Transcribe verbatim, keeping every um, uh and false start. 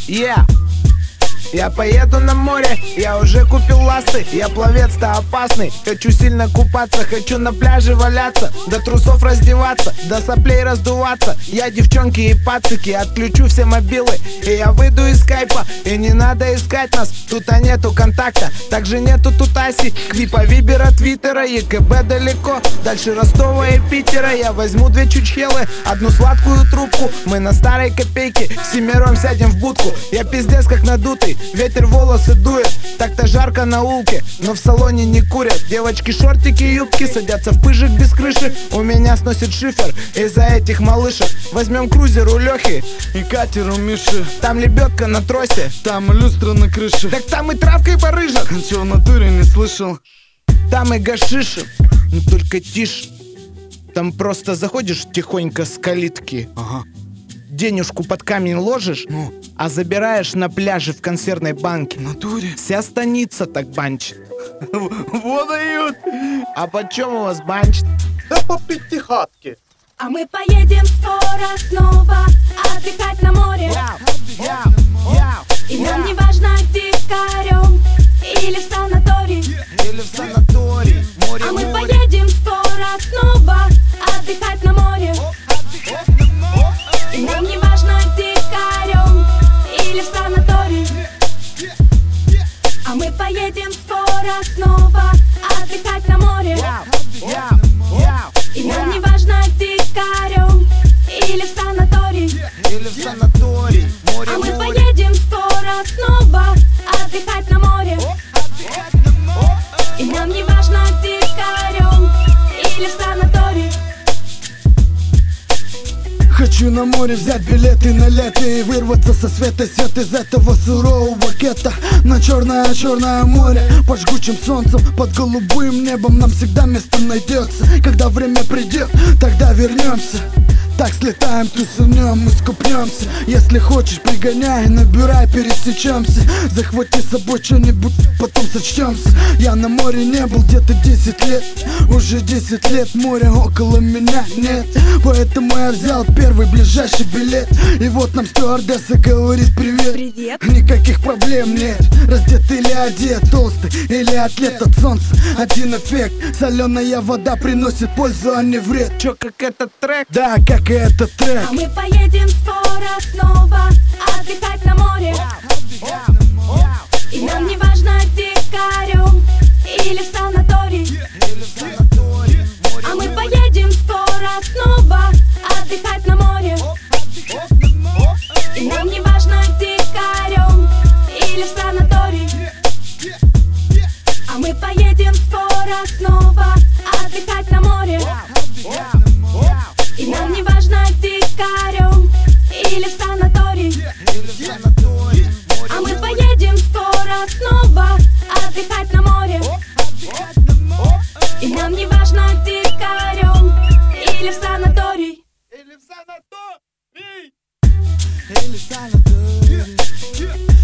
Yeah. Я поеду на море, я уже купил ласты. Я пловец-то опасный, хочу сильно купаться. Хочу на пляже валяться, до трусов раздеваться, до соплей раздуваться. Я девчонки и пацики, отключу все мобилы, и я выйду из скайпа. И не надо искать нас, тут а нету контакта. Также нету тут Аси, Квипа, Вибера, Твиттера, ЕКБ далеко, дальше Ростова и Питера. Я возьму две чучхелы, одну сладкую трубку. Мы на старой копейке, семером сядем в будку. Я пиздец как надутый, ветер волосы дует. Так-то жарко на улке, но в салоне не курят. Девочки шортики, юбки, садятся в пыжик без крыши. У меня сносит шифер из-за этих малышек. Возьмем крузер у Лехи и катер у Миши. Там лебедка на тросе, там и люстра на крыше. так там и травка и барыжа. Ничего в натуре не слышал. Там и гашиши, но только тише. Там просто заходишь тихонько с калитки, Ага. денежку под камень ложишь, Ну, а забираешь на пляже в консервной банке. в натуре. Вся станица так банчит. Вот дают. А почем у вас банчит? Да по пятихатке. А мы поедем скоро снова отдыхать на море. Яу, яу, яу, И нам яу. не важно, дикарем или в санатории. Или в санаторий, море, А мы море. поедем скоро снова отдыхать на море. И нам не важно, дикарем или в санатории. А мы поедем скоро снова отдыхать на море. Яу, яу, яу, И нам не яу. важно, дикарем или в санатории. Или в санаторий, море, А мы море. поедем скоро снова отдыхать на море. И нам не важно, дикарем или в санатории. Хочу на море взять билеты на лето и вырваться со света свет из этого сурового гетто. На черное-черное море, под жгучим солнцем, под голубым небом нам всегда место найдется. Когда время придет, тогда вернемся. Так слетаем, тусанем, искупнемся. Если хочешь, пригоняй, набирай, пересечемся. Захвати с собой что-нибудь, потом сочтемся. Я на море не был где-то десять лет. Уже десять лет моря около меня нет. Поэтому я взял первый ближайший билет. И вот нам стюардесса говорит привет. Привет. Никаких проблем нет. Раздет или одет, толстый или атлет от солнца. Один эффект, соленая вода приносит пользу, а не вред. Чё, как этот трек? Да, как и этот трек. А мы поедем скоро снова отдыхать на море. И нам не важно, дикарем или в санатории. Или в санаторий, море, А мы море. поедем скоро снова отдыхать на море. И нам не важно, дикарем или в санатории. А мы поедем скоро снова отдыхать на море. И нам не важно, дикарем или в санатории. Или в санаторий, море, А мы море. поедем скоро снова отдыхать на море. И нам не важно, дикарем или в санаторий. Или в санаторий. Или санаторий.